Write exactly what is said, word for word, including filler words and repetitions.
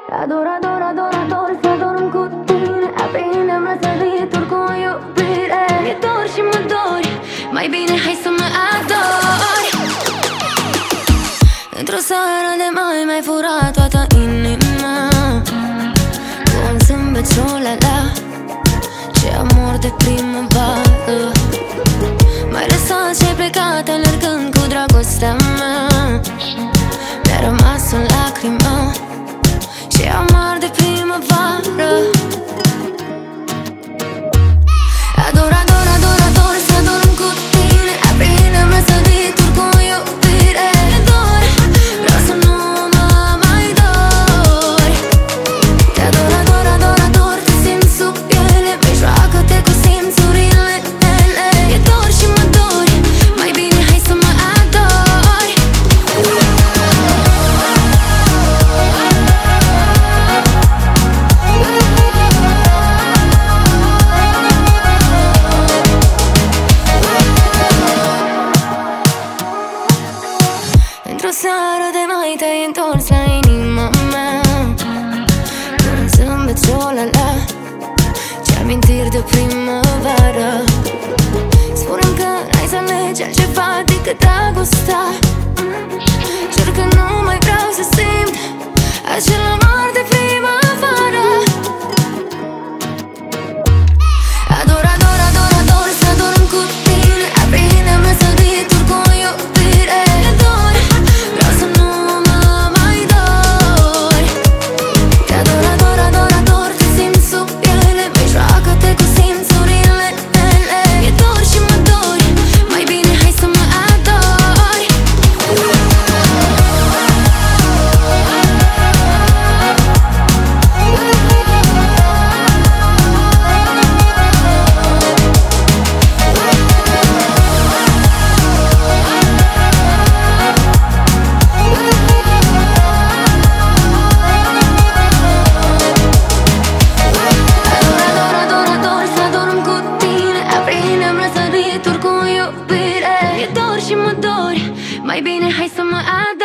Ador, ador, ador, ador să dorm cu tine. Aprindem răsărituri cu iubire. Mi-e dor și mă dori, mai bine hai să mă adori. Într-o seară de mai mi-ai furat toată inima cu un zâmbet la ce amor de primăvară. M-ai lăsat și ai plecat alergând cu dragostea mea. Mi-a rămas o lacrimă și amar de primăvară. Ador, ador, ador, ador să dorm cu tine. Aprindem răsărituri cu iubire. Mi-e dor, vreau să nu mă mai dori. Te ador, ador, ador, ador, te simt sub piele. Mai joacă-te cu simțurile mele. Mi-e dor și mă dori, mai bine hai să mă adori. Într-o seară de mai te-ai întors la inima mea cu un zâmbet la ce amintiri de primăvară. Spune-mi că n-ai să alegi altceva decât dragostea. Jur că nu mai vreau să simt acel amor de primăvară. Ador, ador, ador, ador să dorm cu tine. Aprindem răsărituri cu iubire. Mi-e dor, vreau să nu mă mai dori. Te ador, ador, ador, ador, te simt sub piele. Mai joacă-te cu simțurile mele. Mi-e dor și mă dori, mai bine hai să mă adori. Ador, ador, ador, ador să dorm cu tine. Aprindem răsărituri cu iubire. Mi-e dor și mă dori, mai bine hai să mă adori.